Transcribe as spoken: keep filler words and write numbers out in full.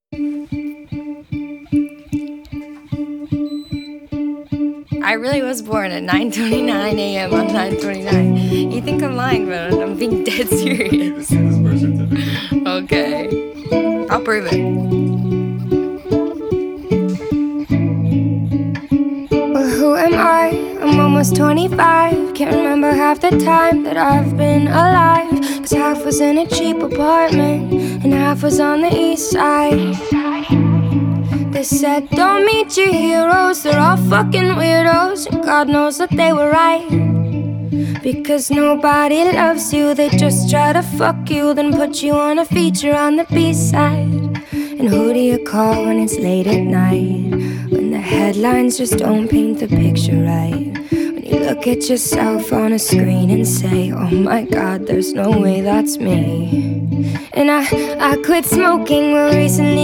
I really was born at nine twenty-nine a m on nine twenty-nine. You think I'm lying, but I'm being dead serious. Okay. I'll prove it. Well, who am I? I'm almost twenty-five. Can't remember half the time that I've been alive. Cause half was in a cheap apartment and half was on the east side. They said, don't meet your heroes, they're all fucking weirdos. And God knows that they were right. Because nobody loves you, they just try to fuck you, then put you on a feature on the B-side. And who do you call when it's late at night? When the headlines just don't paint the picture right. When you look at yourself on a screen and say, oh my God, there's no way that's me. And I, I quit smoking well recently.